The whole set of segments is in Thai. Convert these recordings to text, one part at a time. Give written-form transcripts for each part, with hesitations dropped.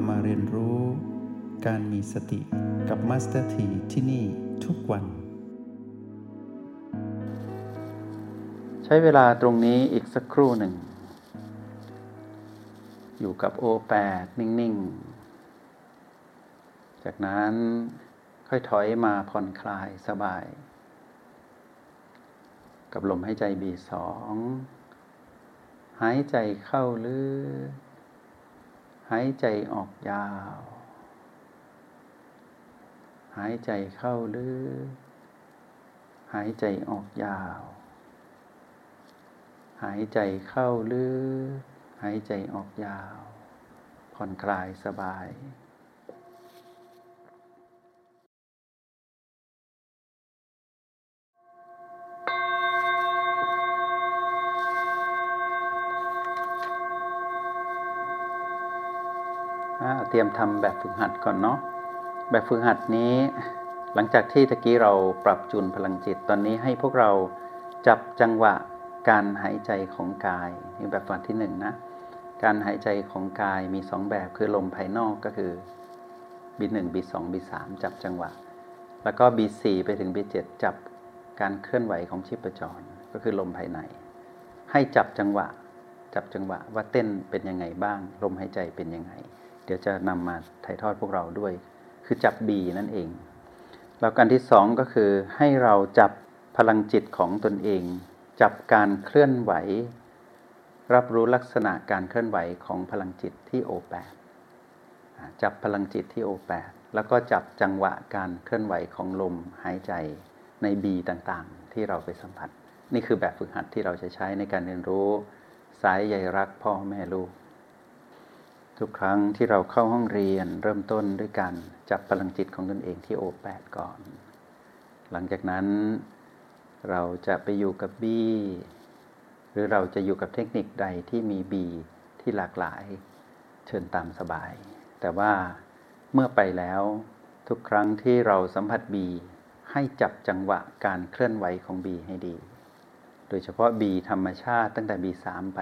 มาเรียนรู้การมีสติกับมาสเตอร์ทีที่นี่ทุกวันใช้เวลาตรงนี้อีกสักครู่หนึ่งอยู่กับโอแปดนิ่งๆจากนั้นค่อยถอยมาผ่อนคลายสบายกับลมหายใจB2หายใจเข้าลึกหายใจออกยาวหายใจเข้าลึกหายใจออกยาวหายใจเข้าลึกหายใจออกยาวผ่อนคลายสบายเตรียมทำแบบฝึกหัดก่อนเนาะแบบฝึกหัดนี้หลังจากที่ตะกี้เราปรับจูนพลังจิตตอนนี้ให้พวกเราจับจังหวะการหายใจของกายนี่แบบฝึกหัดที่1นะการหายใจของกายมี2แบบคือลมภายนอกก็คือ B1 B2 B3 จับจังหวะแล้วก็ B4 ไปถึง B7 จับการเคลื่อนไหวของชีพจรก็คือลมภายในให้จับจังหวะว่าเต้นเป็นยังไงบ้างลมหายใจเป็นยังไงเดี๋ยวจะนำมาถ่ายทอดพวกเราด้วยคือจับ B นั่นเองแล้วการที่2ก็คือให้เราจับพลังจิตของตนเองจับการเคลื่อนไหวรับรู้ลักษณะการเคลื่อนไหวของพลังจิตที่ O8 จับพลังจิตที่ O8 แล้วก็จับจังหวะการเคลื่อนไหวของลมหายใจใน B ต่างๆที่เราไปสัมผัสนี่คือแบบฝึกหัดที่เราจะใช้ในการเรียนรู้สายใยรักพ่อแม่ลูกทุกครั้งที่เราเข้าห้องเรียนเริ่มต้นด้วยการจับพลังจิตของตนเองที่ O8 ก่อนหลังจากนั้นเราจะไปอยู่กับ B หรือเราจะอยู่กับเทคนิคใดที่มี B ที่หลากหลายเชิญตามสบายแต่ว่าเมื่อไปแล้วทุกครั้งที่เราสัมผัส B ให้จับจังหวะการเคลื่อนไหวของ B ให้ดีโดยเฉพาะ B ธรรมชาติตั้งแต่ B3 ไป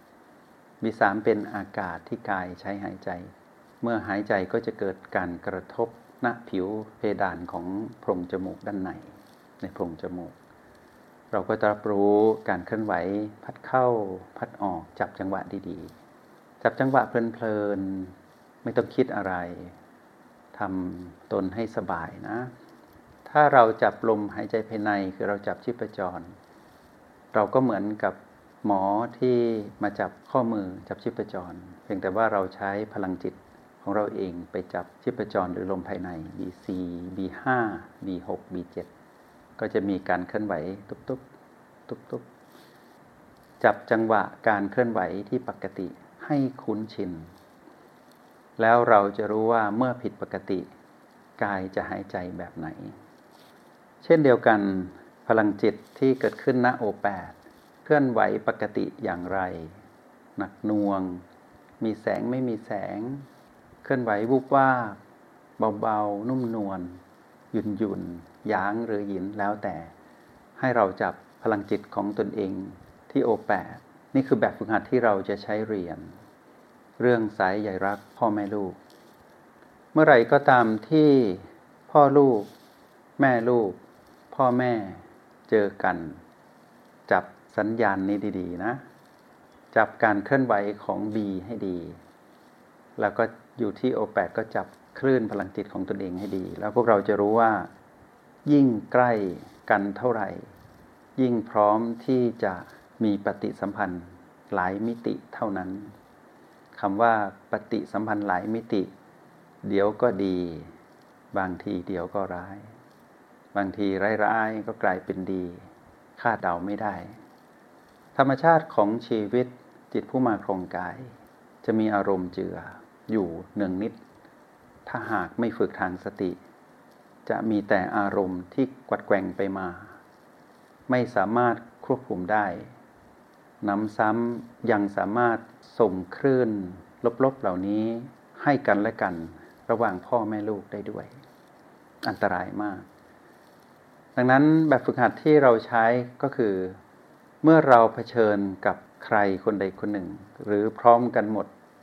B3 เป็นอากาศที่กายใช้หายใจเมื่อหายใจก็จะเกิดการกระทบณผิวเพดานของโพรงจมูกด้านในโพรงจมูกเราก็จะรับรู้การเคลื่อนไหวพัดเข้าพัดออกจับจังหวะดีๆจับจังหวะเพลินๆไม่ต้องคิดอะไรทำตนให้สบายนะถ้าเราจับลมหายใจภายในคือเราจับชีพจรเราก็เหมือนกับหมอที่มาจับข้อมือจับชีพจรเพียงแต่ว่าเราใช้พลังจิตของเราเองไปจับชีพจรหรือลมภายใน B4 B5 B6 B7 ก็จะมีการเคลื่อนไหวตุ๊บๆตุ๊บๆจับจังหวะการเคลื่อนไหวที่ปกติให้คุ้นชินแล้วเราจะรู้ว่าเมื่อผิดปกติกายจะหายใจแบบไหนเช่นเดียวกันพลังจิตที่เกิดขึ้นณ O8 เคลื่อนไหวปกติอย่างไรหนักหน่วงมีแสงไม่มีแสงเคลื่อนไหววุบว่าเบาๆนุ่มนวลหยุ่นๆหยางหรือหยินแล้วแต่ให้เราจับพลังจิตของตนเองที่ O8 นี่คือแบบฝึกหัดที่เราจะใช้เรียนเรื่องสายใยรักพ่อแม่ลูกเมื่อไหร่ก็ตามที่พ่อลูกแม่ลูกพ่อแม่เจอกันจับสัญญาณนี้ดีๆนะจับการเคลื่อนไหวของ B ให้ดีแล้วก็อยู่ที่ O8 ก็จับคลื่นพลังจิตของตนเองให้ดีแล้วพวกเราจะรู้ว่ายิ่งใกล้กันเท่าไหร่ยิ่งพร้อมที่จะมีปฏิสัมพันธ์หลายมิติเท่านั้นคำว่าปฏิสัมพันธ์หลายมิติเดี๋ยวก็ดีบางทีเดี๋ยวก็ร้ายบางทีร้ายๆก็กลายเป็นดีคาดเดาไม่ได้ธรรมชาติของชีวิตจิตผู้มาครองกายจะมีอารมณ์เจืออยู่เนืองนิดถ้าหากไม่ฝึกทางสติจะมีแต่อารมณ์ที่กวัดแกว่งไปมาไม่สามารถควบคุมได้น้ำซ้ำยังสามารถส่งคลื่นลบๆเหล่านี้ให้กันและกันระหว่างพ่อแม่ลูกได้ด้วยอันตรายมากดังนั้นแบบฝึกหัดที่เราใช้ก็คือเมื่อเราเผชิญกับใครคนใดคนหนึ่งหรือพร้อมกันหมด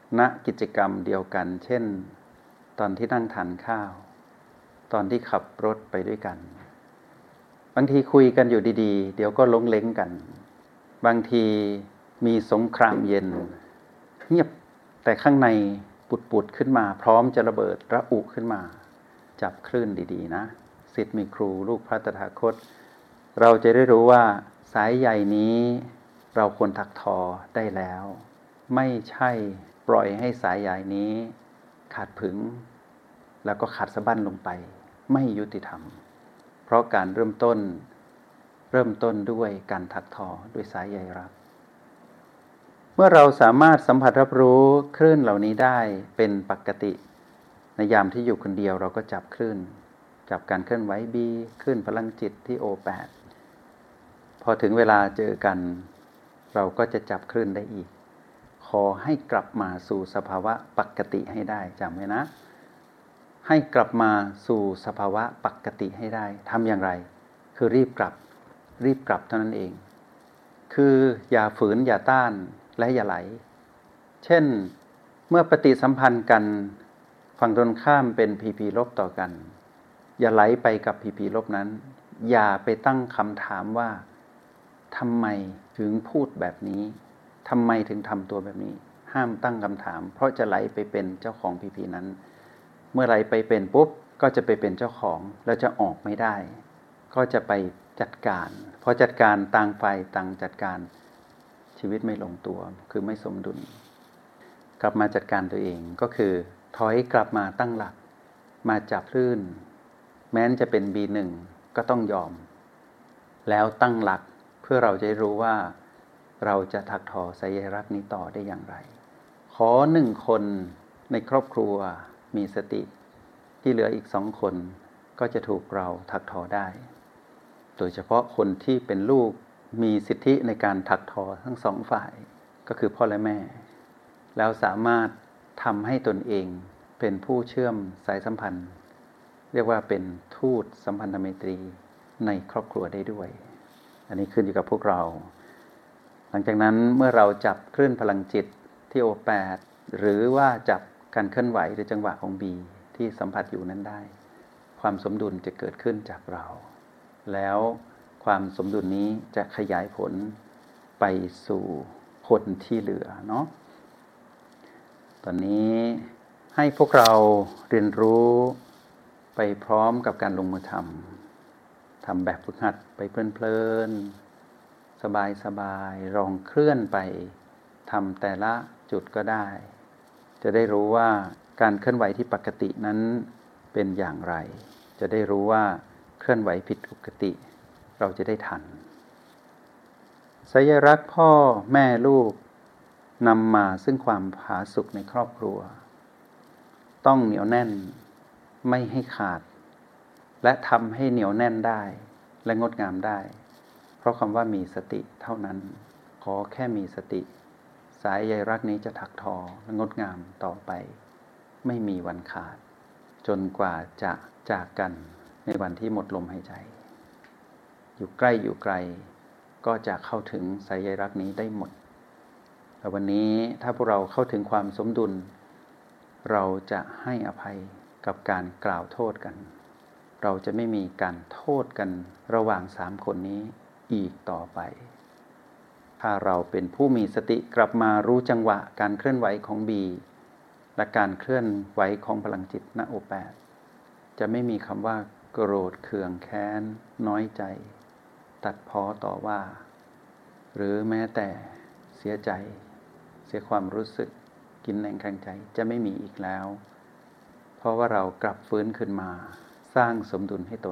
ณกิจกรรมเดียวกันเช่นตอนที่นั่งทานข้าวตอนที่ขับรถไปด้วยกันบางทีคุยกันอยู่ดีๆเดี๋ยวก็ล้งเล้งกันบางทีมีสงครามเย็นเงียบแต่ข้างในปุดๆขึ้นมาพร้อมจะระเบิดระอุขึ้นมาจับคลื่นดีๆนะศิษย์มีครูลูกพระตถาคตเราจะได้รู้ว่าสายใยนี้เราควรถักทอได้แล้วไม่ใช่ปล่อยให้สายใยนี้ขาดผึงแล้วก็ขาดสะบั้นลงไปไม่ยุติธรรมเพราะการเริ่มต้นด้วยการถักทอด้วยสายใยรักเมื่อเราสามารถสัมผัสรับรู้คลื่นเหล่านี้ได้เป็นปกติในยามที่อยู่คนเดียวเราก็จับคลื่นจับการเคลื่อนไหวบีคลื่นพลังจิตที่ O8 พอถึงเวลาเจอกันเราก็จะจับคลื่นได้อีกขอให้กลับมาสู่สภาวะปกติให้ได้จำไว้นะให้กลับมาสู่สภาวะปกติให้ได้ทำอย่างไรคือรีบกลับเท่านั้นเองคืออย่าฝืนอย่าต้านและอย่าไหลเช่นเมื่อปฏิสัมพันธ์กันฝั่งตรงข้ามเป็นพีพีลบต่อกันอย่าไหลไปกับพีพีลบนั้นอย่าไปตั้งคำถามว่าทำไมถึงพูดแบบนี้ทำไมถึงทำตัวแบบนี้ห้ามตั้งคำถามเพราะจะไหลไปเป็นเจ้าของพีพีนั้นเมื่อไหลไปเป็นปุ๊บก็จะไปเป็นเจ้าของแล้วจะออกไม่ได้ก็จะไปจัดการพอจัดการต่างฝ่ายต่างจัดการชีวิตไม่ลงตัวคือไม่สมดุลกลับมาจัดการตัวเองก็คือถอยกลับมาตั้งหลักมาจับคลื่นแม้นจะเป็น B1 ก็ต้องยอมแล้วตั้งหลักเพื่อเราจะรู้ว่าเราจะถักทอสายใยรักนี้ต่อได้อย่างไรขอ1คนในครอบครัวมีสติที่เหลืออีก2คนก็จะถูกเราถักทอได้โดยเฉพาะคนที่เป็นลูกมีสิทธิในการถักทอทั้งสองฝ่ายก็คือพ่อและแม่แล้วสามารถทำให้ตนเองเป็นผู้เชื่อมสายสัมพันธ์เรียกว่าเป็นทูตสัมพันธไมตรีในครอบครัวได้ด้วยอันนี้ขึ้นอยู่กับพวกเราหลังจากนั้นเมื่อเราจับคลื่นพลังจิตที่ O8 หรือว่าจับการเคลื่อนไหวหรือจังหวะของ B ที่สัมผัสอยู่นั้นได้ความสมดุลจะเกิดขึ้นจากเราแล้วความสมดุลนี้จะขยายผลไปสู่คนที่เหลือเนาะตอนนี้ให้พวกเราเรียนรู้ไปพร้อมกับการลงมือทำแบบฝึกหัดไปเพลินๆสบายๆลองเคลื่อนไปทำแต่ละจุดก็ได้จะได้รู้ว่าการเคลื่อนไหวที่ปกตินั้นเป็นอย่างไรจะได้รู้ว่าเคลื่อนไหวผิดปกติเราจะได้ทันสายใยรักพ่อแม่ลูกนำมาซึ่งความผาสุกในครอบครัวต้องเหนียวแน่นไม่ให้ขาดและทำให้เหนียวแน่นได้และงดงามได้เพราะคำว่ามีสติเท่านั้นขอแค่มีสติสายใยรักนี้จะถักทอและงดงามต่อไปไม่มีวันขาดจนกว่าจะจากกันในวันที่หมดลมหายใจอยู่ใกล้อยู่ไกลก็จะเข้าถึงสายใยรักนี้ได้หมดแต่วันนี้ถ้าพวกเราเข้าถึงความสมดุลเราจะให้อภัยกับการกล่าวโทษกันเราจะไม่มีการโทษกันระหว่าง3คนนี้อีกต่อไปถ้าเราเป็นผู้มีสติกลับมารู้จังหวะการเคลื่อนไหวของ B และการเคลื่อนไหวของพลังจิตณ O8 จะไม่มีคำว่าโกรธเคืองแค้นน้อยใจตัดพ้อต่อว่าหรือแม้แต่เสียใจเสียความรู้สึกกินแรงแข็งใจจะไม่มีอีกแล้วเพราะว่าเรากลับฟื้นขึ้นมาสร้างสมดุลให้ตน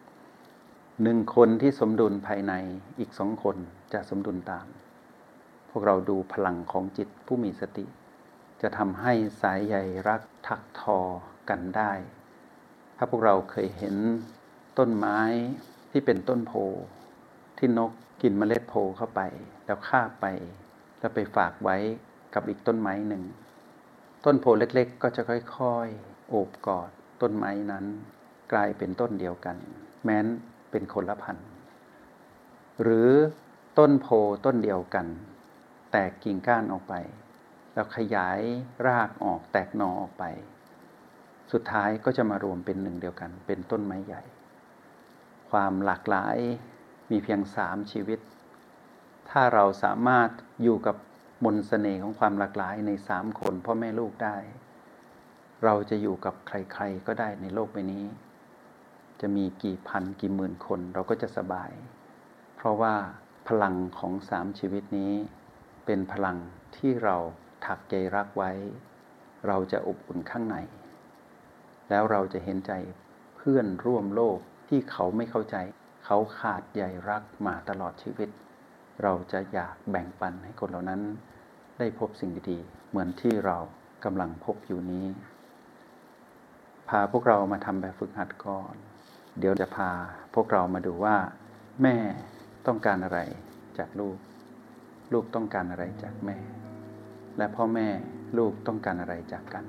1คนที่สมดุลภายในอีก2คนจะสมดุลตามพวกเราดูพลังของจิตผู้มีสติจะทำให้สายใยรักถักทอกันได้ถ้าพวกเราเคยเห็นต้นไม้ที่เป็นต้นโพที่นกกินเมล็ดโพเข้าไปแล้วคาบไปแล้วไปฝากไว้กับอีกต้นไม้หนึ่งต้นโพเล็กๆก็จะค่อยๆโอบกอดต้นไม้นั้นกลายเป็นต้นเดียวกันแม้นเป็นคนละพันธุ์หรือต้นโพต้นเดียวกันแตกกิ่งก้านออกไปแแล้วขยายรากออกแตกหน่อออกไปสุดท้ายก็จะมารวมเป็นหนึ่งเดียวกันเป็นต้นไม้ใหญ่ความหลากหลายมีเพียง3ชีวิตถ้าเราสามารถอยู่กับมนต์เสน่ห์ของความหลากหลายใน3คนพ่อแม่ลูกได้เราจะอยู่กับใครๆก็ได้ในโลกใบนี้จะมีกี่พันกี่หมื่นคนเราก็จะสบายเพราะว่าพลังของ3ชีวิตนี้เป็นพลังที่เราถักใยรักไว้เราจะอบอุ่นข้างในแล้วเราจะเห็นใจเพื่อนร่วมโลกที่เขาไม่เข้าใจเขาขาดใยรักมาตลอดชีวิตเราจะอยากแบ่งปันให้คนเหล่านั้นได้พบสิ่งดีๆเหมือนที่เรากำลังพบอยู่นี้พาพวกเรามาทำแบบฝึกหัดก่อนเดี๋ยวจะพาพวกเรามาดูว่าแม่ต้องการอะไรจากลูกลูกต้องการอะไรจากแม่และพ่อแม่ลูกต้องการอะไรจากกัน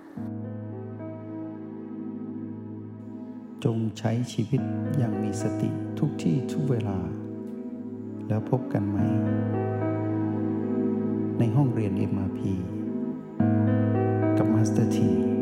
จงใช้ชีวิตอย่างมีสติทุกที่ทุกเวลาแล้วพบกันไหมในห้องเรียน MRP กับมาสเตอร์ที